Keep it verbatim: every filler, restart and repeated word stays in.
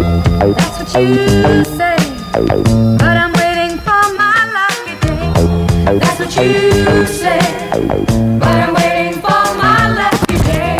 That's what you say. But I'm waiting for my lucky day. That's what you say. But I'm waiting for my lucky day.